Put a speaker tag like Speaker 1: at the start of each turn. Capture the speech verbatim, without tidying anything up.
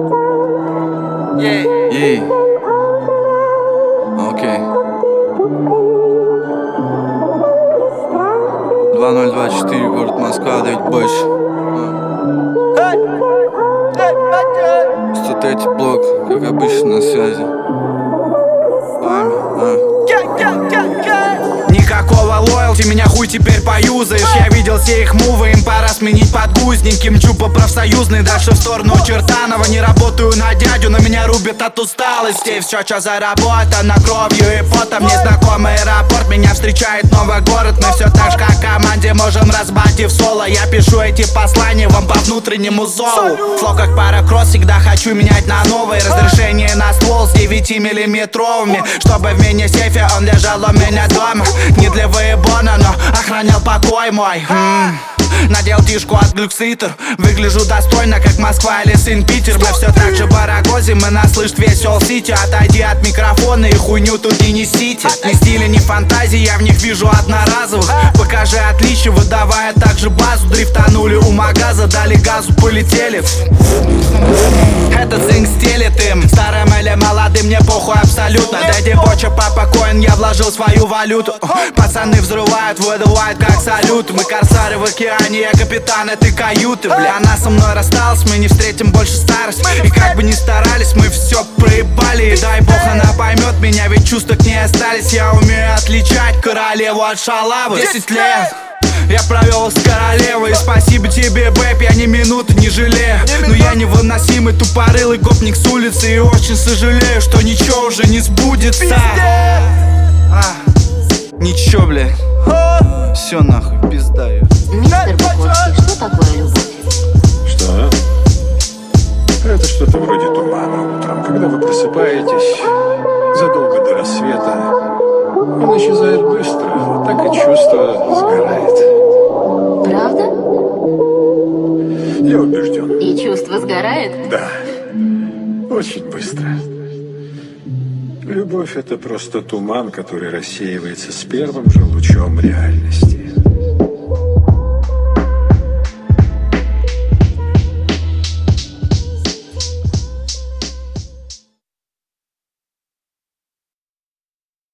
Speaker 1: Ей. Окей. два ноль два четыре, город Москва, да ведь больше. сто третий блок, как обычно, на связи. С вами, а.
Speaker 2: Никакого лоялти, меня хуй теперь поюзаешь. Я видел все их мувы, им пора сменить подгузники. Мчу по профсоюзной, дальше в сторону Чертанова. Не работаю на дядю, но меня рубят от усталости. Все, что заработано кровью и потом. Незнакомый аэропорт, меня встречает новый город. Мы все так же, как в команде, можем разбать в соло. Я пишу эти послания вам по внутреннему зову. Флоу как паракросс, всегда хочу менять на новые. Разрешение на ствол с девятимиллиметровыми, чтобы в мини-сейфе он лежал у меня дома. Не для выебона, но охранял покой мой. М-м. Надел тишку от глюкситер. Выгляжу достойно, как Москва или Сан-Питер. Мы все так же барагозим, мы нас слышит весь Ол-Сити. Отойди от микрофона и хуйню тут не несите. Ни стиля, ни фантазии, я в них вижу одноразовых. Покажи отличие, выдавая также базу. Дрифтанули у магаза, дали газу, полетели. Этот зинг стелит им. Старым или молодым, мне похуй абсолютно. Дэдди Боча, папа Коин, я вложил свою валюту. Пацаны взрывают, выдувают как салют. Мы корсары в океане, я капитан этой каюты. Бля, она со мной рассталась, мы не встретим больше старость. И как бы ни старались, мы все проебали. И дай бог она поймет меня, ведь чувства к ней остались. Я умею отличать королеву от шалавы. Десять лет я провел с королевой, и спасибо тебе, бэйб, я ни минуты не жалею. Но я невыносимый тупорылый гопник с улицы. И очень сожалею, что ничего уже не сбудется. а, Ничего, бля. Все нахуй, пизда я.
Speaker 3: Мистер Буховский, что такое любовь?
Speaker 4: Что? Это что-то вроде тумана утром, когда вы просыпаетесь задолго до рассвета. Он исчезает быстро, так и чувство сгорает.
Speaker 3: Правда?
Speaker 4: Я убежден.
Speaker 3: И чувство сгорает?
Speaker 4: Да, очень быстро. Любовь — это просто туман, который рассеивается с первым же лучом реальности.